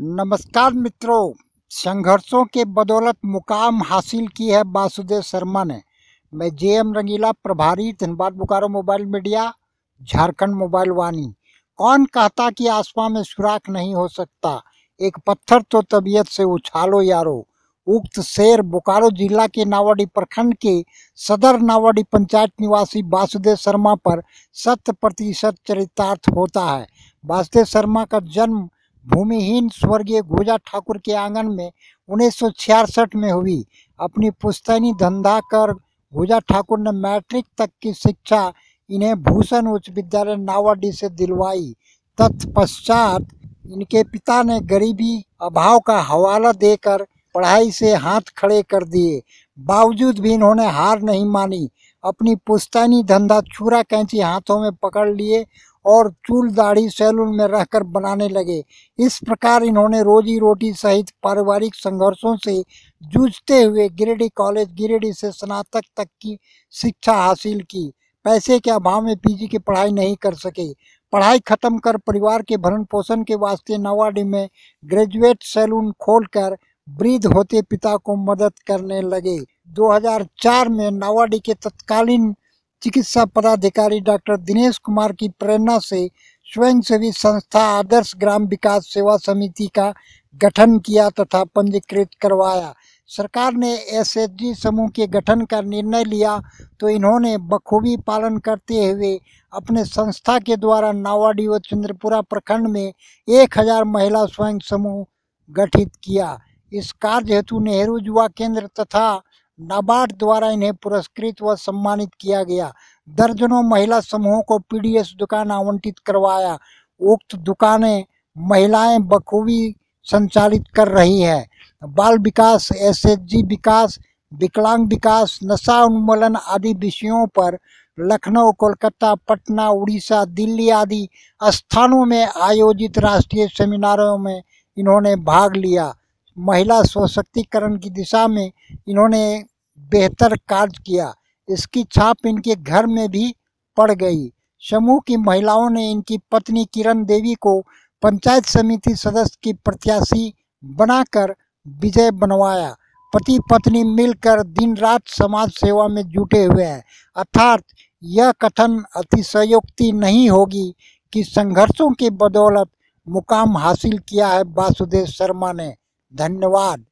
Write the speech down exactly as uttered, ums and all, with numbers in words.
नमस्कार मित्रों, संघर्षों के बदौलत मुकाम हासिल की है वासुदेव शर्मा ने। मैं जे एम रंगीला, प्रभारी Dhanbad Bokaro mobile media, Jharkhand mobile Vaani. कौन कहता कि आसमान में सुराख नहीं हो सकता, एक पत्थर तो तबीयत से उछालो यारो। उक्त शेर बोकारो जिला के नावाडी प्रखंड के सदर नावाडी पंचायत निवासी वासुदेव शर्मा पर शत प्रतिशत चरितार्थ होता है। वासुदेव शर्मा का जन्म भूमिहीन स्वर्गीय घोजा ठाकुर के आंगन में उन्नीस सौ छियासठ में हुई। अपनी पुश्तैनी धंधा कर घोजा ठाकुर ने मैट्रिक तक की शिक्षा इन्हें भूषण उच्च विद्यालय नावाडी से दिलवाई। तत्पश्चात इनके पिता ने गरीबी अभाव का हवाला देकर पढ़ाई से हाथ खड़े कर दिए। बावजूद भी इन्होंने हार नहीं मानी। अपनी पुश्तैनी धंधा छुरा कैंची हाथों में पकड़ लिए और चूल दाढ़ी सैलून में रहकर बनाने लगे। इस प्रकार इन्होंने रोजी रोटी सहित पारिवारिक संघर्षों से जूझते हुए गिरिडीह कॉलेज गिरिडीह से स्नातक तक की शिक्षा हासिल की। पैसे के अभाव में पीजी की पढ़ाई नहीं कर सके। पढ़ाई खत्म कर परिवार के भरण पोषण के वास्ते नावाडी में ग्रेजुएट सैलून खोलकर वृद्ध होते पिता को मदद करने लगे। दो हज़ार चार में नावाडी के तत्कालीन चिकित्सा पदाधिकारी डॉक्टर दिनेश कुमार की प्रेरणा से स्वयंसेवी संस्था आदर्श ग्राम विकास सेवा समिति का गठन किया तथा पंजीकृत करवाया। सरकार ने एस एच जी समूह के गठन का निर्णय लिया तो इन्होंने बखूबी पालन करते हुए अपने संस्था के द्वारा नावाडी व चंद्रपुरा प्रखंड में एक हजार महिला स्वयं समूह गठित किया। इस कार्य हेतु नेहरू युवा केंद्र तथा नाबार्ड द्वारा इन्हें पुरस्कृत व सम्मानित किया गया। दर्जनों महिला समूहों को पी डी एस दुकान आवंटित करवाया। उक्त दुकानें महिलाएं बखूबी संचालित कर रही है। बाल विकास, एस एच जी विकास, विकलांग विकास, नशा उन्मूलन आदि विषयों पर लखनऊ, कोलकाता, पटना, उड़ीसा, दिल्ली आदि स्थानों में आयोजित राष्ट्रीय सेमिनारों में इन्होंने भाग लिया। महिला सशक्तिकरण की दिशा में इन्होंने बेहतर कार्य किया। इसकी छाप इनके घर में भी पड़ गई। समूह की महिलाओं ने इनकी पत्नी किरण देवी को पंचायत समिति सदस्य की प्रत्याशी बनाकर विजय बनवाया। पति पत्नी मिलकर दिन रात समाज सेवा में जुटे हुए हैं। अर्थात यह कथन अतिशयोक्ति नहीं होगी कि संघर्षों के बदौलत मुकाम हासिल किया है वासुदेव शर्मा ने। धन्यवाद।